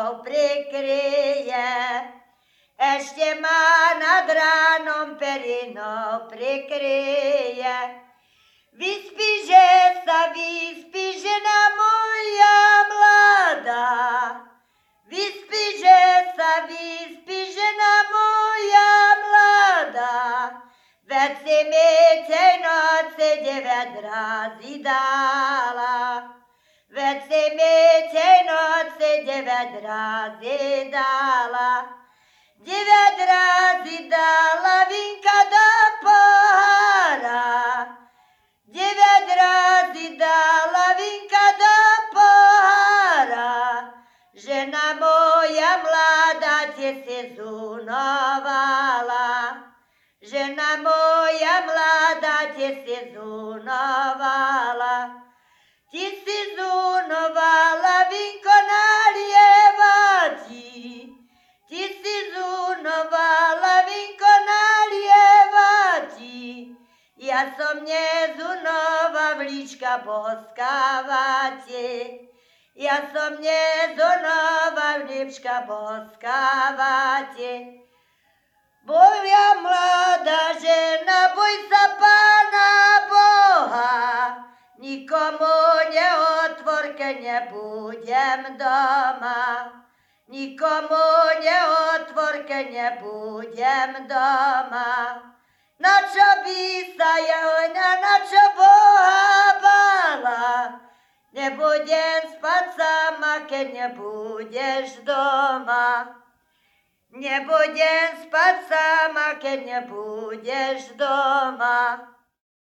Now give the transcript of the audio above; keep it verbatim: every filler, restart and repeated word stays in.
perinou prikryje. Ešte ma nad ránom perinou prikryje. Vyspí, že sa vyspí, žena moja mladá. Vyspí, že sa vyspí, žena moja mladá. Veď si mi tej noci deväť razy dala. Veď si mi tej noci deväť razy dala. Deväť razy dala vinka do pohára. Deväť razy dala vinka do pohára. Žena moja mladá, tie si zunovala. Žena moja mladá, tie si zunovala. Ty si zunovala vinko nalievati. Ty si zunovala vinko nalievati. Ja som nezunova vlička boskávate. Ja som nezunova vlička boskávate. Moja mladá žena, boj sa Pána Boha. Nikomu neotvorke, nebudem doma. Nikomu neotvorke, nebudem doma. Na čo by sa Jehoňa, na čo Boha bála? Nebudem spať sama, keď nebudeš doma. Nebudem spať sama, keď nebudeš doma.